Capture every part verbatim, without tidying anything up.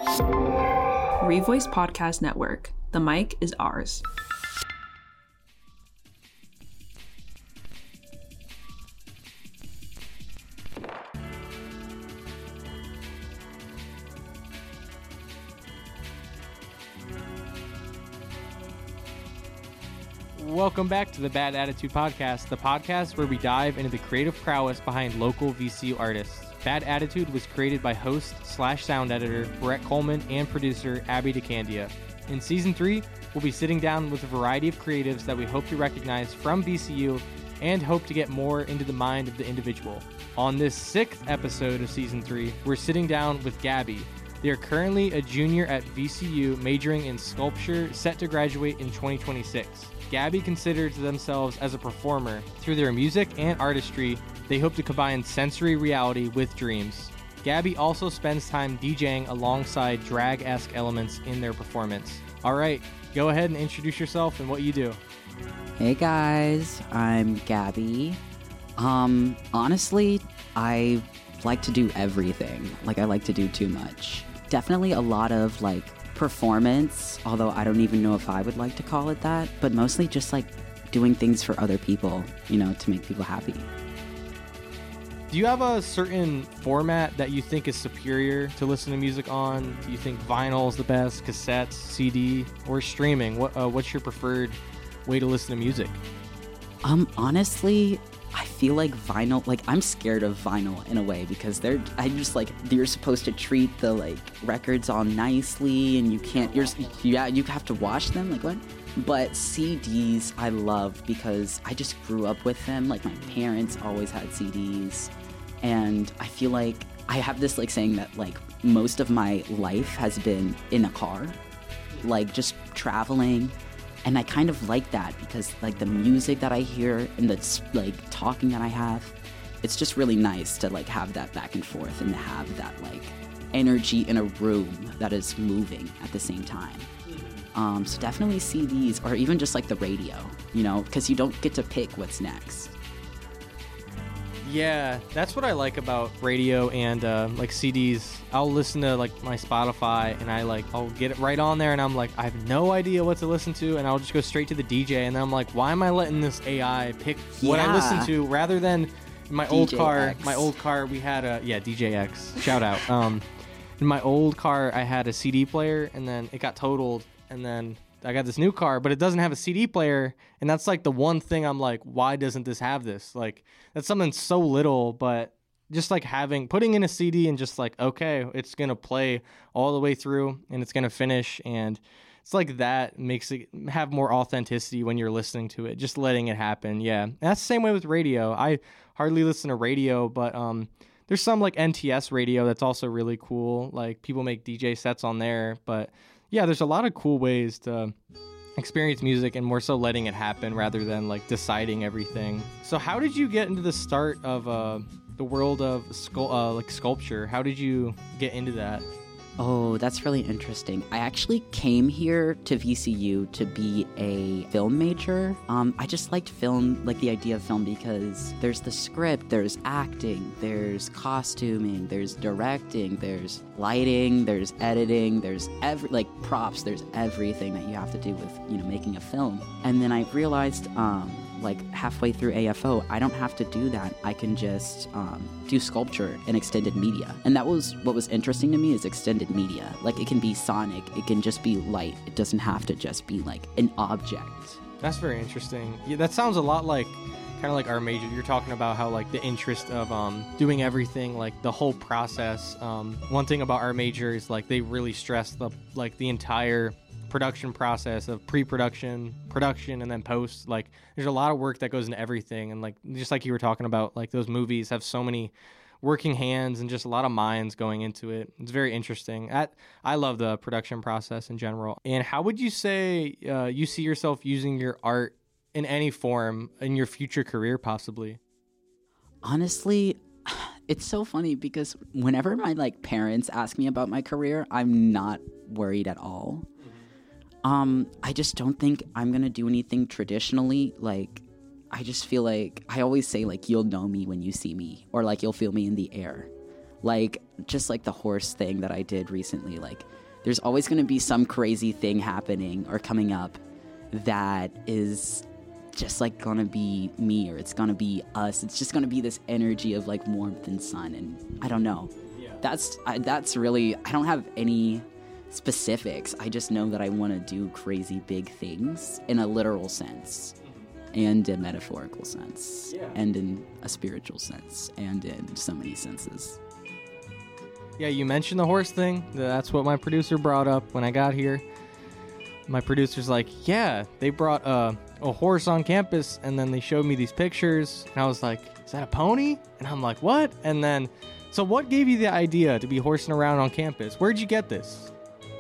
Revoice Podcast Network. The mic is ours. Welcome back to the Bad Attitude Podcast, the podcast where we dive into the creative prowess behind local V C U artists. Bad Attitude was created by host slash sound editor Brett Coleman and producer Abby DeCandia. In season three, we'll be sitting down with a variety of creatives that we hope to recognize from V C U and hope to get more into the mind of the individual. On this sixth episode of season three, we're sitting down with Gabby. They are currently a junior at V C U majoring in sculpture, set to graduate in twenty twenty-six. Gabby considers themselves as a performer. Through their music and artistry, they hope to combine sensory reality with dreams. Gabby also spends time DJing alongside drag-esque elements in their performance. All right, go ahead and introduce yourself and what you do. Hey guys, I'm Gabby. Um, honestly, I like to do everything. Like, I like to do too much. Definitely a lot of, like, performance, although I don't even know if I would like to call it that, but mostly just like doing things for other people, you know, to make people happy. Do you have a certain format that you think is superior to listen to music on? Do you think vinyl is the best, cassettes, C D, or streaming? What uh, what's your preferred way to listen to music? Um, honestly, I feel like vinyl, like I'm scared of vinyl in a way because they're, I just like, you're supposed to treat the like records all nicely and you can't, you're, yeah, you have to wash them, like what? But C Ds I love because I just grew up with them. Like my parents always had C Ds and I feel like I have this like saying that like most of my life has been in a car, like just traveling. And I kind of like that because like the music that I hear and the like talking that I have, it's just really nice to like have that back and forth and have that like energy in a room that is moving at the same time. Um, so definitely C Ds or even just like the radio, you know, because you don't get to pick what's next. Yeah, that's what I like about radio and uh, like C Ds. I'll listen to like my Spotify and I like I'll get it right on there and I'm like I have no idea what to listen to and I'll just go straight to the D J and then I'm like why am I letting this A I pick what Yeah. I listen to rather than in my old D J car. X. My old car we had a yeah D J X shout out. Um, in my old car I had a C D player and then it got totaled and then I got this new car, but it doesn't have a C D player, and that's like the one thing I'm like, why doesn't this have this? Like, that's something so little, but just like having, putting in a C D and just like, okay, it's going to play all the way through, and it's going to finish, and it's like that makes it have more authenticity when you're listening to it, just letting it happen, yeah. And that's the same way with radio. I hardly listen to radio, but um, there's some like N T S radio that's also really cool, like people make D J sets on there, but yeah, there's a lot of cool ways to experience music and more so letting it happen rather than like deciding everything. So how did you get into the start of uh, the world of scu- uh, like sculpture? How did you get into that? Oh, that's really interesting. I actually came here to V C U to be a film major. Um, I just liked film, like the idea of film, because there's the script, there's acting, there's costuming, there's directing, there's lighting, there's editing, there's every like props, there's everything that you have to do with, you know, making a film. And then I realized, um, like halfway through A F O, I don't have to do that. I can just um, do sculpture in extended media. And that was what was interesting to me is extended media. Like it can be sonic, it can just be light. It doesn't have to just be like an object. That's very interesting. Yeah, that sounds a lot like kind of like our major. You're talking about how like the interest of um, doing everything, like the whole process. Um, one thing about our major is like they really stress the like the entire production process of pre-production, production, and then post. Like there's a lot of work that goes into everything, and like just like you were talking about, like those movies have so many working hands and just a lot of minds going into it. It's very interesting. At, I love the production process in general. And how would you say uh, you see yourself using your art in any form in your future career possibly? Honestly, it's so funny because whenever my like parents ask me about my career, I'm not worried at all. Um, I just don't think I'm gonna do anything traditionally. Like, I just feel like, I always say, like, you'll know me when you see me, or, like, you'll feel me in the air. Like, just like the horse thing that I did recently, like, there's always going to be some crazy thing happening or coming up that is just like going to be me, or it's going to be us. It's just going to be this energy of like warmth and sun. And I don't know. Yeah. That's, I, that's really, I don't have any specifics. I just know that I want to do crazy big things in a literal sense. And in metaphorical sense, yeah. And in a spiritual sense, and in so many senses. Yeah, you mentioned the horse thing. That's what my producer brought up when I got here. My producer's like, yeah, they brought a, a horse on campus, and then they showed me these pictures, and I was like, is that a pony? And I'm like, what? And then, so what gave you the idea to be horsing around on campus? Where'd you get this?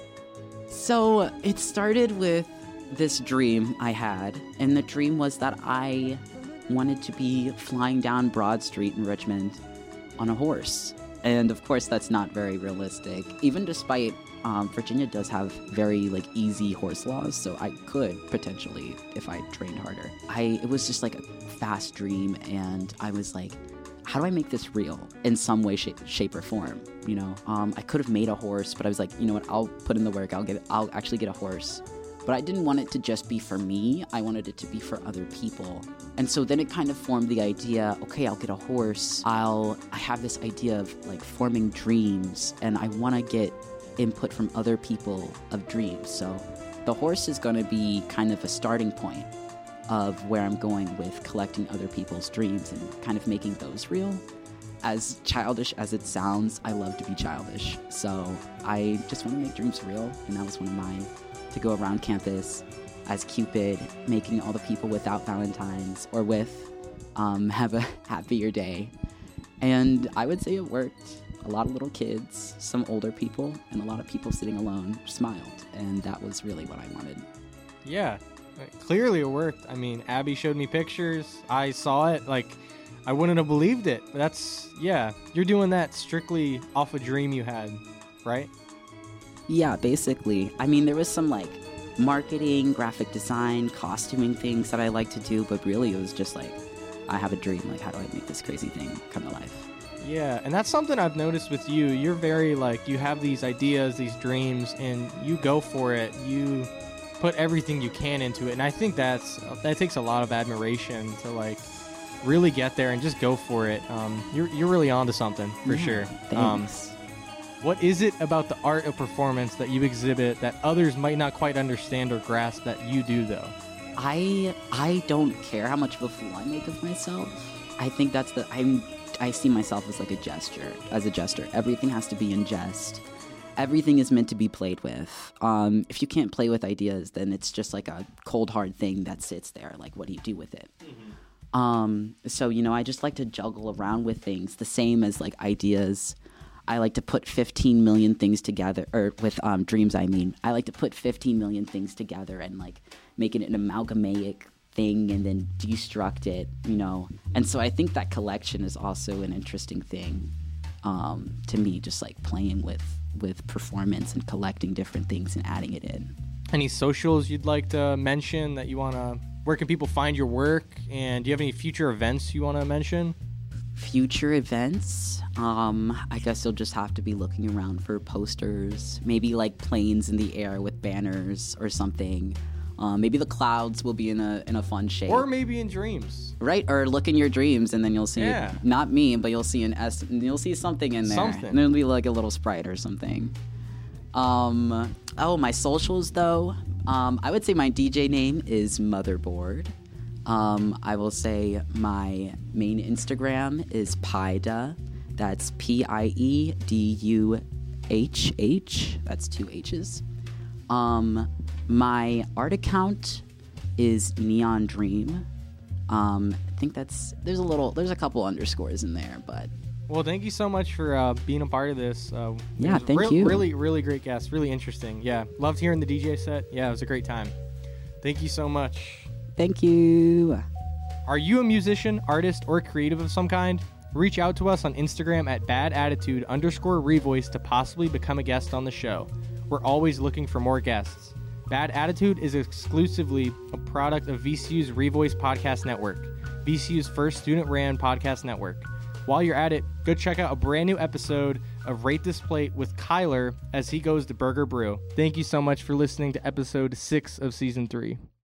So it started with this dream I had, and the dream was that I wanted to be flying down Broad Street in Richmond on a horse. And of course that's not very realistic, even despite um, Virginia does have very like easy horse laws, so I could potentially if I trained harder. I it was just like a fast dream, and I was like, how do I make this real in some way, shape, shape or form? You know, um, I could have made a horse, but I was like, you know what, I'll put in the work, I'll get I'll actually get a horse. But I didn't want it to just be for me. I wanted it to be for other people. And so then it kind of formed the idea, okay, I'll get a horse. I'll, I have this idea of like forming dreams, and I want to get input from other people of dreams. So the horse is going to be kind of a starting point of where I'm going with collecting other people's dreams and kind of making those real. As childish as it sounds, I love to be childish. So I just want to make dreams real, and that was one of mine. To go around campus as Cupid, making all the people without Valentines or with um, have a happier day. And I would say it worked. A lot of little kids, some older people, and a lot of people sitting alone smiled. And that was really what I wanted. Yeah, clearly it worked. I mean, Abby showed me pictures. I saw it. Like, I wouldn't have believed it. That's, yeah, you're doing that strictly off a dream you had, right? Yeah, basically. I mean, there was some, like, marketing, graphic design, costuming things that I like to do, but really it was just, like, I have a dream. Like, how do I make this crazy thing come to life? Yeah, and that's something I've noticed with you. You're very, like, you have these ideas, these dreams, and you go for it. You put everything you can into it, and I think that's that takes a lot of admiration to, like, really get there and just go for it. Um, you're, you're really onto something, for yeah, sure. Thanks. Um, What is it about the art of performance that you exhibit that others might not quite understand or grasp that you do, though? I I don't care how much of a fool I make of myself. I think that's the I'm I see myself as like a gesture, as a jester. Everything has to be in jest. Everything is meant to be played with. Um, if you can't play with ideas, then it's just like a cold hard thing that sits there. Like, what do you do with it? Mm-hmm. Um, so you know, I just like to juggle around with things, the same as like ideas. I like to put fifteen million things together, or with um, dreams, I mean. I like to put fifteen million things together and, like, make it an amalgamatic thing and then destruct it, you know. And so I think that collection is also an interesting thing um, to me, just, like, playing with, with performance and collecting different things and adding it in. Any socials you'd like to mention that you want to... Where can people find your work? And do you have any future events you want to mention? Future events, um, I guess you'll just have to be looking around for posters, maybe like planes in the air with banners or something. Um, maybe the clouds will be in a in a fun shape. Or maybe in dreams. Right, or look in your dreams and then you'll see, yeah. it, not me, but you'll see an S, you'll see something in there. Something. And it'll be like a little sprite or something. Um, oh, my socials though, um, I would say my D J name is Motherboard. Um, I will say my main Instagram is Pieda. That's P I E D U H H. That's two H's. Um, my art account is Neon Dream. Um, I think that's there's a little there's a couple underscores in there, but. Well, thank you so much for uh, being a part of this. Uh, yeah, thank re- you. Really, really great guest. Really interesting. Yeah, loved hearing the D J set. Yeah, it was a great time. Thank you so much. Thank you. Are you a musician, artist, or creative of some kind? Reach out to us on Instagram at badattitude underscore revoice to possibly become a guest on the show. We're always looking for more guests. Bad Attitude is exclusively a product of V C U's Revoice Podcast Network, V C U's first student-ran podcast network. while you're at it, go check out a brand new episode of Rate This Plate with Kyler as he goes to Burger Brew. Thank you so much for listening to episode six of season three.